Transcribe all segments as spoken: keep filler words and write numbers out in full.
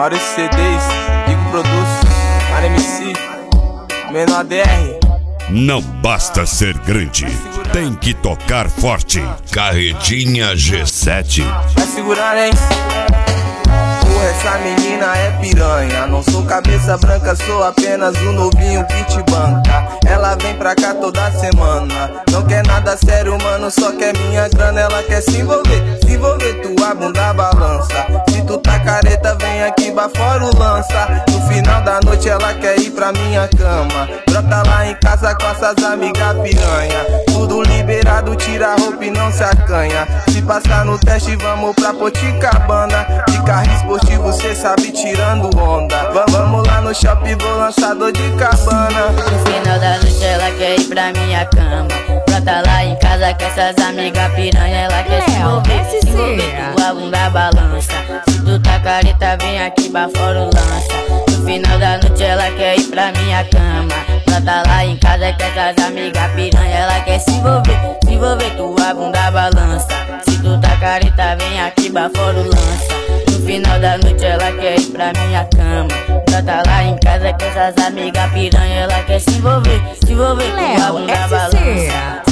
Maurício C Ds, Digo Produtos, Mara M C, Menor D R. Não basta ser grande, tem que tocar forte. Carretinha G sete. Vai segurando, hein? Porra, essa menina é piranha. Não sou cabeça branca, sou apenas um novinho que te banca. Ela vem pra cá toda semana. Não quer nada sério, mano, só quer minha grana. Ela quer se envolver, se envolver, tua bunda balança. Se tu tá careta, vem aqui, bafora o lança. No final da noite ela quer ir pra minha cama. Brota lá em casa com essas amigas piranha. Tudo liberado, tira a roupa e não se acanha. Se passar no teste, vamos pra Poticabana. De carro esportivo, cê sabe, tirando onda. Vamos lá no shopping, vou lançar dor de cabana. No final da noite ela quer ir pra minha cama. Brota lá em casa com essas amigas piranha. Ela quer se envolver, se envolver, tua bunda balança. Se tu tá careta, vem aqui, bafora o lança. No final da noite ela quer ir pra minha cama. Brota lá em casa com essas amigas piranha. Ela quer se envolver, se envolver, tua bunda balança. Se tu tá careta, vem aqui, bafora o lança. No final da noite ela quer ir pra minha cama. Brota lá em casa com essas amigas piranha. Ela quer se envolver, se envolver, tua bunda balança.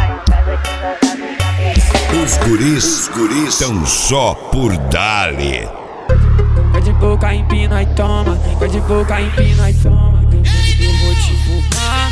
Os guris, guris são só por dali. Vai de boca, empina e toma. Vai de boca, empina e toma. Eu vou te empurrar.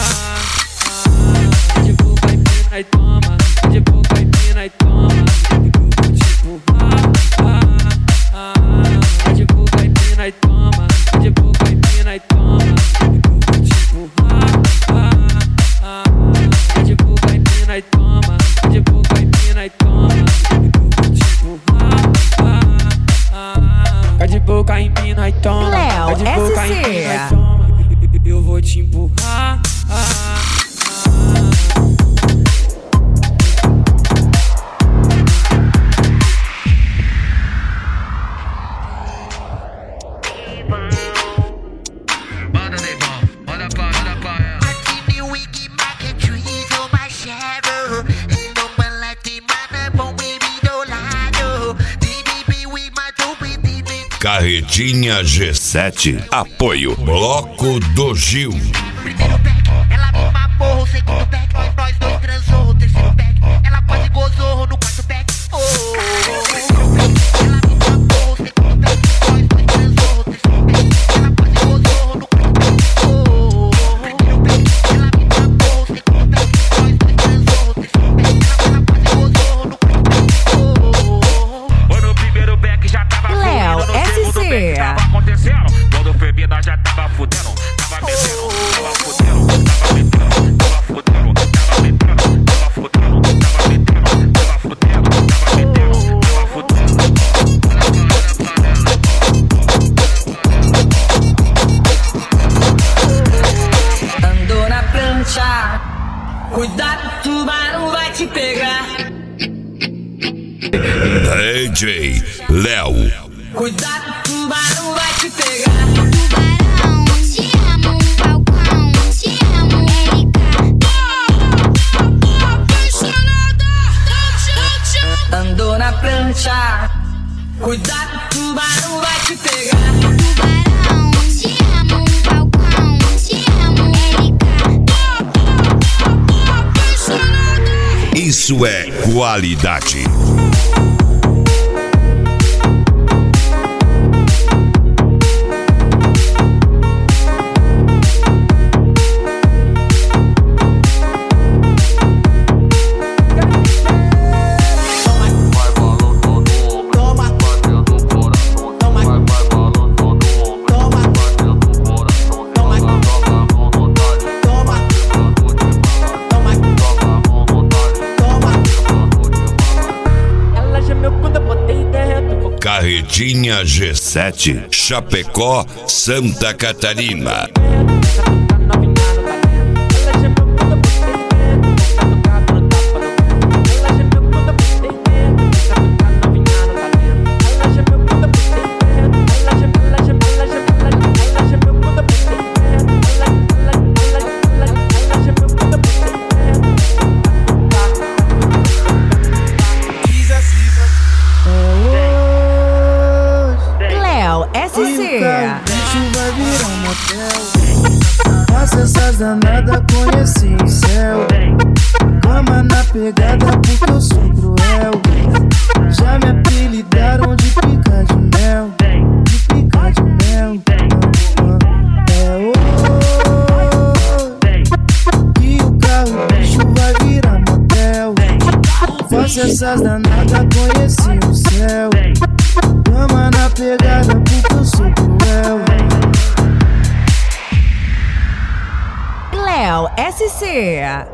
Vai de boca, empina e toma. Vai de boca, empina e toma. Eu vou te empurrar. Vai de boca, empina e toma. Vai de boca, empina e toma. Eu vou te empurrar. Vai de boca, empina e toma. Vai de boca, empina e toma. Eu vou te empurrar. Vai de boca, empina e toma. Vai de boca, empina e toma. Eu vou te empurrar. Manda Neibão, manda pra, manda pra ela. Aqui no Wig Market Trees, oh my shadow. And no man like the man, bom baby do lado. D B B with my dope, D B B. Carretinha G sete. Apoio Bloco do Gil. Primeiro pack, ela me mamou. Segundo pack, nós dois transou. Terceiro pack, ela quase gozou. No quarto pack, oh. Primeiro pack, ela me mamou. Segundo pack, nós dois transou. Terceiro pack, ela quase gozou. No quarto pack, oh. Primeiro pack, ela me mamou. Segundo pack, nós dois transou. Terceiro pack, ela quase gozou. No quarto pack, oh. Foi no primeiro pack, já tava Léo, no segundo pack, tava acontecendo. Quando foi vida, já tava fudendo. Tava metendo, tava fudendo, tava metendo, tava fudendo, tava metendo, tava fudendo, tava metendo, tava fudendo, tava metendo, tava fudendo. Andou na prancha, cuidado, o tubarão vai te pegar. D J Léo. Cuidado, o tubarão vai te pegar. Tubarão, te amo, Falcão, te amo, Erika. Andou na prancha, cuidado, o tubarão vai te pegar. Tubarão, te amo, Falcão, te amo, Erika. Isso é qualidade. Carretinha G sete, Chapecó, Santa Catarina. bicho vai virar motel. Faça essas danadas, conheci o céu. Cama na pegada porque eu sou cruel. Já me apelidaram de pica de mel. De pica de mel. É hoje que o carro bicho vai virar motel. Faça essas danadas, conheci o céu. Cama na pegada porque eu sou cruel. Léo S C